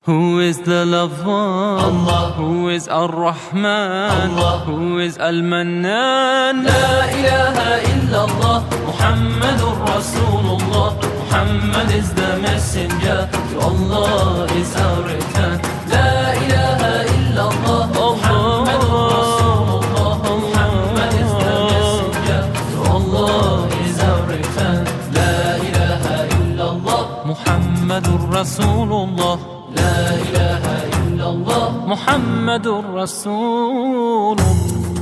Who is the loved one? Allah. Who is Ar-Rahman? Allah. Who is Al-Mannan? La ilaha illallah, Muhammadur Rasulullah. Muhammad is the messenger, to Allah is our return. La ilaha illallah, Muhammadur Rasulullah. Muhammad is the messenger, to Allah is our return. La ilaha illallah, Muhammadur Rasulullah. La ilaha illallah, Muhammadur Rasulullah.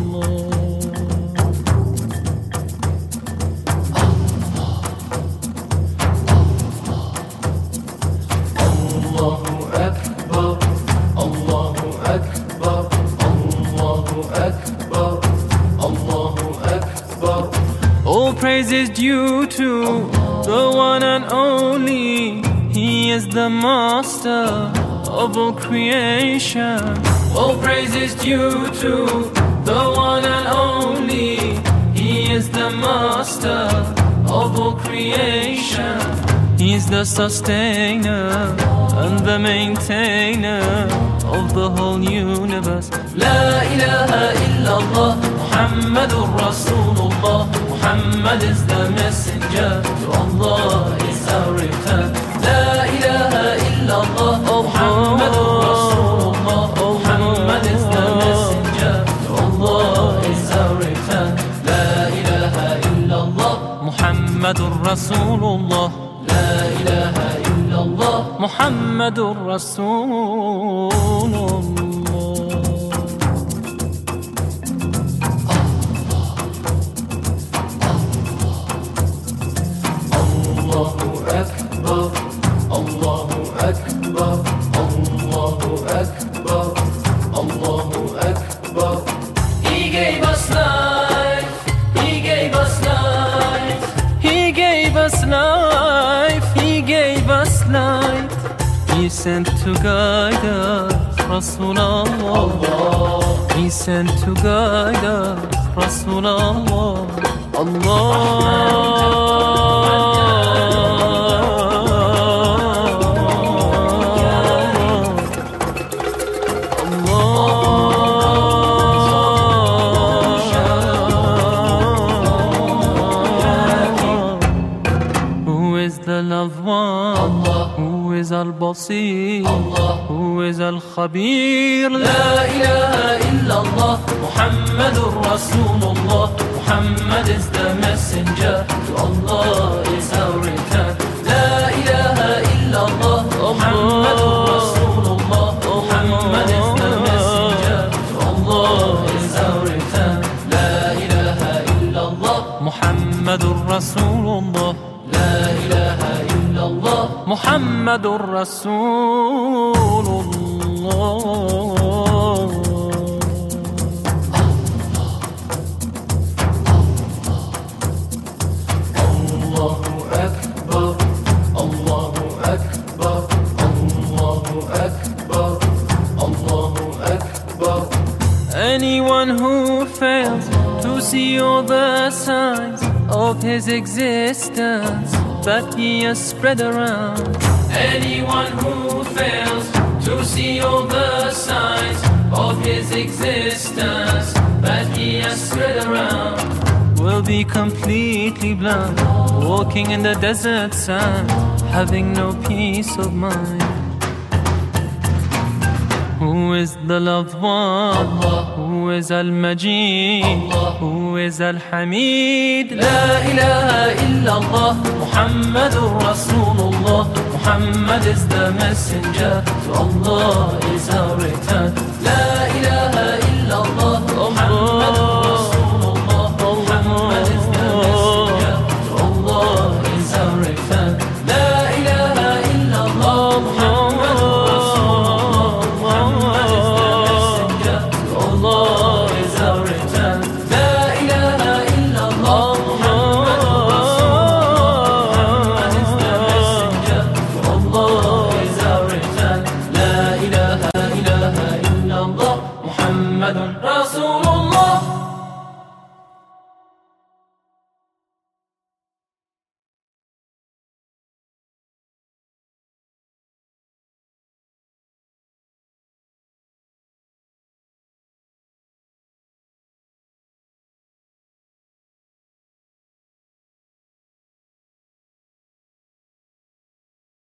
Allahu Akbar, Allahu Akbar, Allahu Akbar, Allahu Akbar. All praise is due to the one and only. He is the master of all creation. All praise is due to the one and only. He is the master of all creation. He's the sustainer and the maintainer of the whole universe. La ilaha illallah, Muhammadur Rasulullah. Muhammad is the messenger, to Allah is our return. La ilaha illallah, Muhammadur Rasulullah. Muhammad is the messenger, to Allah is our return. La ilaha illallah, Muhammadur Rasulullah. La ilaha illallah, Muhammadur Rasulullah. Allahu Akbar, Allahu Akbar, Allahu Akbar, Allahu Akbar. He gave us life, He gave us life. He gave us life, He gave us light. He sent to guide us, Rasulallah. He sent to guide us, Rasulallah. Who is the loved one? Allah. Who is Al-Basir? Allah. Who is Al-Khabir? La ilaha illallah, Muhammadur Rasulullah. Muhammad is the messenger, to Allah is our return. La ilaha illallah, Muhammadur Rasulullah. Muhammad is the messenger, to Allah is our return. La ilaha illallah, Muhammadur Rasulullah. La ilaha illallah, Muhammadur Rasulullah. Allahu Akbar, Allahu Akbar, Allahu Akbar, Allahu Akbar. Anyone who fails to see all the signs of his existence that he has spread around. Anyone who fails to see all the signs of his existence that he has spread around Will be completely blind, walking in the desert sand, having no peace of mind. Who is the loved one? Allah. Who is Al-Majid? Allah. Who is Al-Hamid? La ilaha illallah, Muhammadur Rasulullah. Muhammad is the messenger, to Allah is our return. La ilaha illallah,